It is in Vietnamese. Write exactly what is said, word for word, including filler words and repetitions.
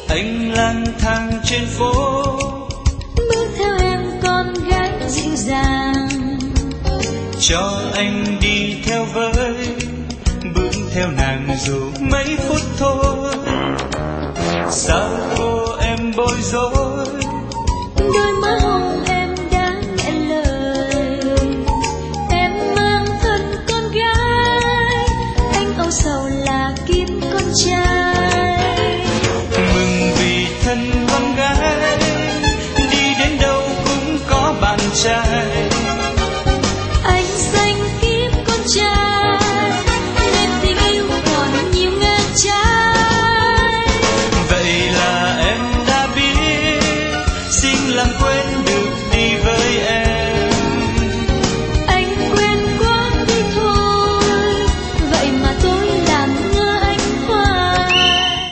anh lang thang trên phố, bước theo em con gái dịu dàng, cho anh đi theo với, bước theo nàng dù mấy phút thôi. Sao cô em bối rối,